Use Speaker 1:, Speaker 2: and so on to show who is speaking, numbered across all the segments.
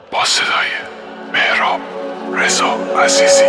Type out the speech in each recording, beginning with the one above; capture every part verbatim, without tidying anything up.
Speaker 1: با صدای مهراب رضا عزیزی.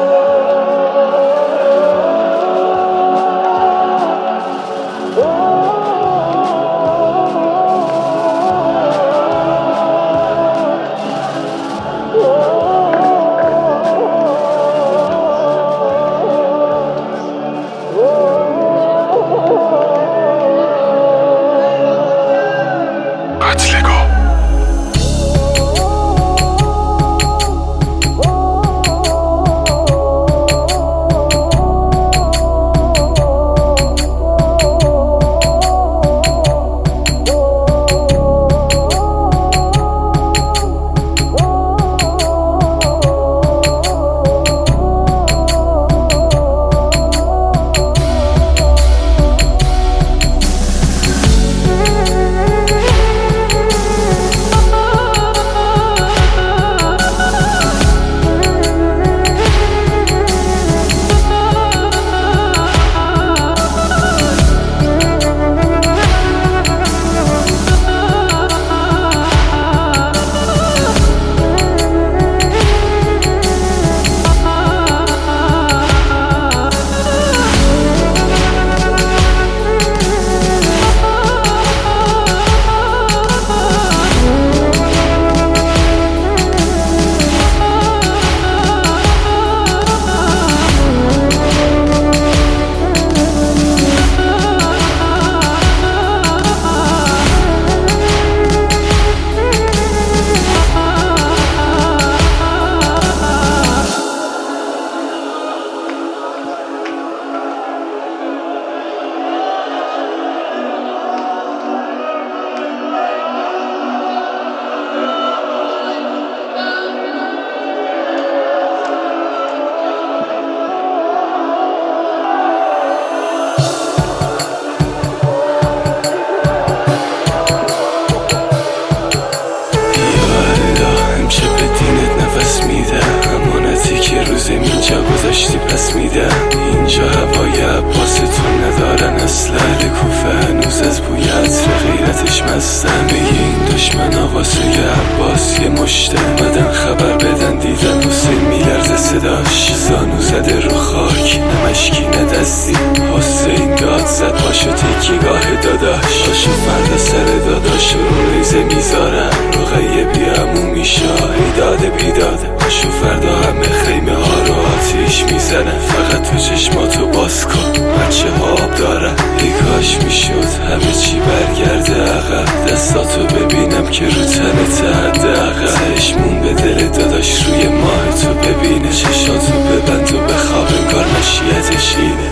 Speaker 2: اینجا گذاشتی پس میدم. اینجا هوای عباستون ندارن اصلا. اهل کوفه هنوز از بوی عطر غیرتش مستم. همه این دشمن واسه عباس یه مشته اومدن خبر بدن دیدن حسین میلرزه صداش. زانو زده رو خاک نمشکی ندستی. حسین داد زد پاشو تکیگاه داداش. پاشو فردا سر داداش رو ریزه میذارن. رقیه بیامو میشه ایداده بیداده. پاشو فردا همه خیمه ها رو آتیش میزنن. فقط تو چشماتو باز کن بچه ها آب دارن. ای کاش میشد همه چی برگرده عقب. دستاتو ببینم که رو تنت حد عقب. چشمون به دل داداش روی ماه تو ببینه. چشاتو ببند و بخواب انگار مشیتش اینه.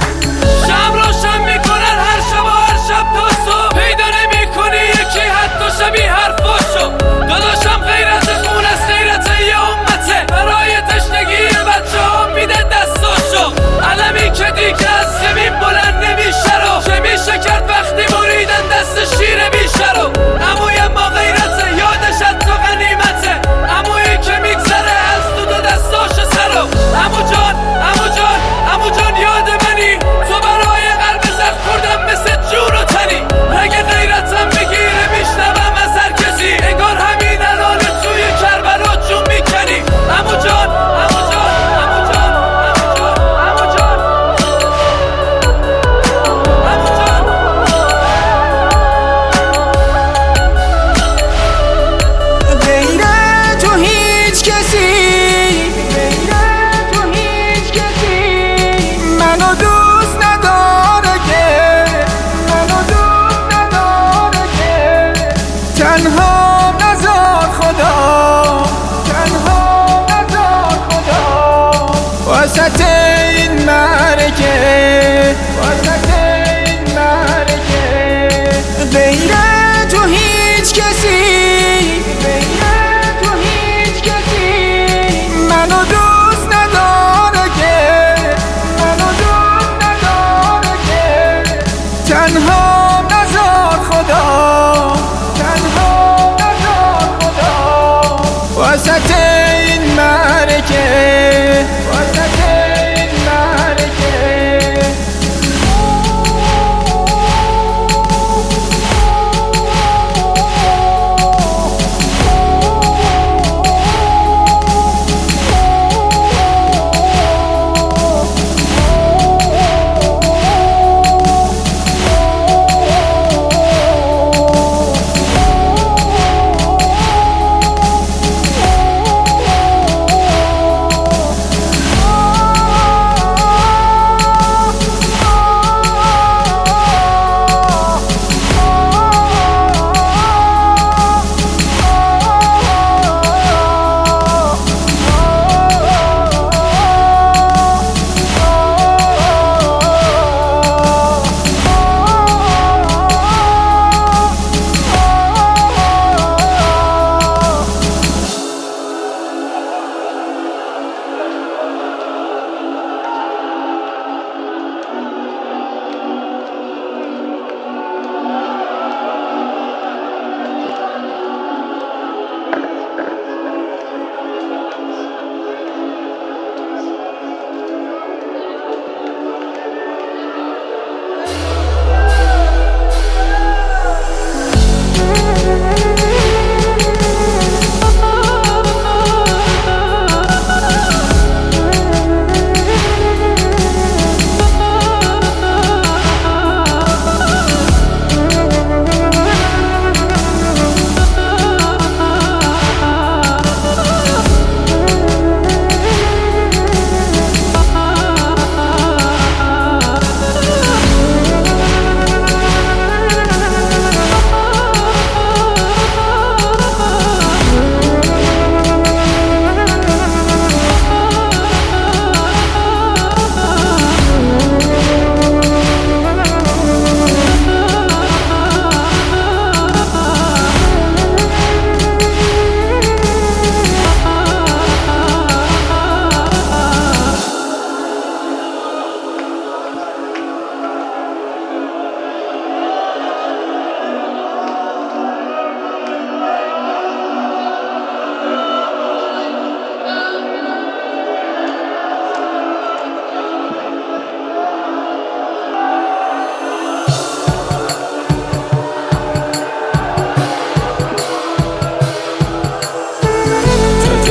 Speaker 3: شب روشن میکنن هر شب و هر شب تا صبح. پیدا نمیکنی یکی حتی شبیه حرفاشو. داداشم غیرت خون است غیرت یه امته. برای تشنگی بچه ها میده دستاشو. علمی که دیگه از زمین بلند نمیشه رو. چه میشه کرد وقتی بریدن دست شیر بیشه رو. عموی ما غیرته یادش حتی غنیمته. عمویی که میگذره از تو دو دستاش سرو. عمو جان عمو جان عمو جان یاد منی. تو برای قلب زخم خوردم مثل جون و تنی. اگه غیرتم بگیره میشنوم از هر کسی. انگار همین الان توی کربلا جون میکنی. عمو جان عمو جان عمو جان عمو جان عمو جان
Speaker 4: غیر تو هیچ کسی غیر تو هیچ کسی منو دوست نداره که منو دوست نداره که تنها نذار خدا تنها نذار خدا وسط این معرکه وسط این معرکه غیر تو هیچ کسی غیر تو هیچ کسی منو دوست نداره که منو دوست نداره که تنها نذار خدا تنها نذار خدا وسط این معرکه وسط این معرکه.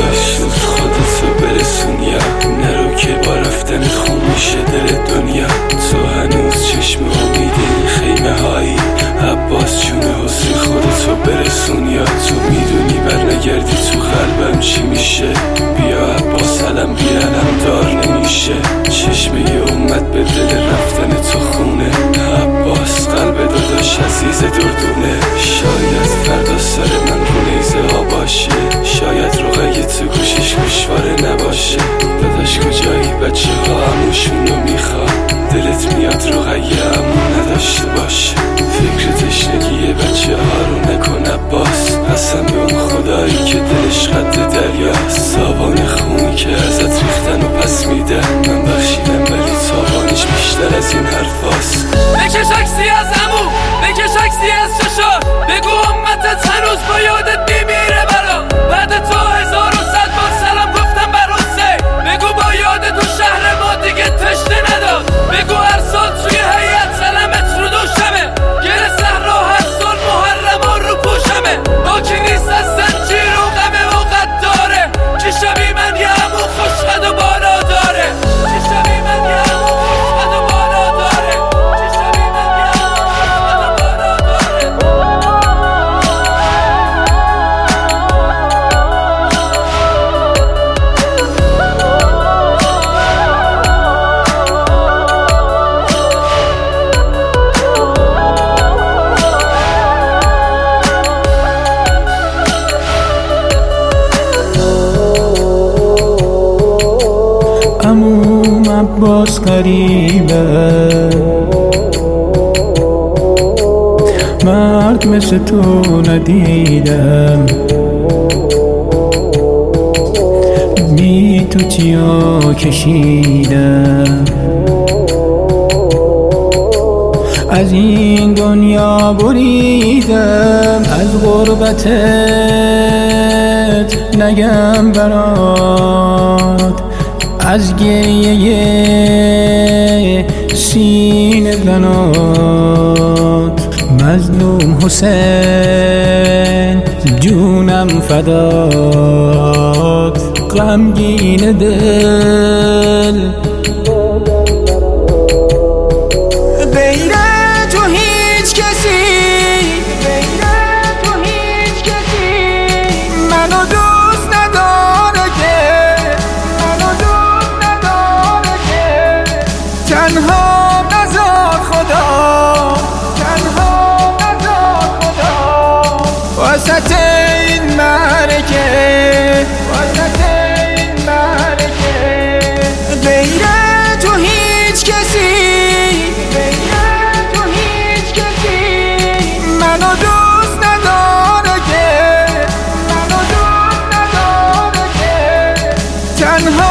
Speaker 2: داداش خودتو برسون یا نرو که با رفتن خون میشه دل دنیا. تو هنوز چشم امید این خیمه هایی، عباس جون حسین خودتو برسون یا تو میدونی بر نگردی تو قلبم چی میشه. بیا عباس علم بی علم دار نمیشه، چشمه ی امت به دل رفتن تو خونه. عباس قلب داداش عزیز دردونه، شاید فردا سر من رو نیزه ها باشه، شاید رقیه تو گوشش گوشواره نباشه. داداش کجایی بچه ها عموشون رو میخواد، دلت میاد رقیه عمو نداشته باشه. فکر تشنگی بچه ها رو نکن عباس، قسم به اون خدایی که دلش قد دریاست. تاوان خونی که ازت ریختن و پس میدن، من بخشیدم ولی تاوانش بیشتر از این حرفاست.
Speaker 3: بکش عکسی از عمو، بکش عکسی از چشا، بگو امتت هنوز با یادت میمیره برا. بعد تو هزار و صد بار سلام گفتم بر حسین، بگو با یادت تو شهر ما دیگه تشنه نداد. بگو هر سال توی هیئت سلامت رو دوشمه، گره صحرا هر سال محرم ها رو پوشمه. با کی نیست از زنجیر و غمه و قد داره، کی شبی من یه عمو خوشقد و بالا داره، کی شبی من یه عمو خوشقد و بالا داره، کی شبی من یه عمو خوشقد و بالا
Speaker 4: عموم عباس قریبه، مرد مثل تو ندیدم. بی تو چیا کشیدم، از این دنیا بریدم. از غربتت نگم برات، از گریه سینه زنات. مظلوم حسین جونم فدات، غمگین دل غیر تو هیچ کسی، غیر تو هیچ کسی منو دوست نداره که، منو دوست نداره که. تنها نذار خدا، تنها نذار خدا وسط این معرکه، وسط این معرکه. غیر تو هیچ کسی، غیر تو هیچ کسی منو دوست نداره که، منو دوست نداره که. تنها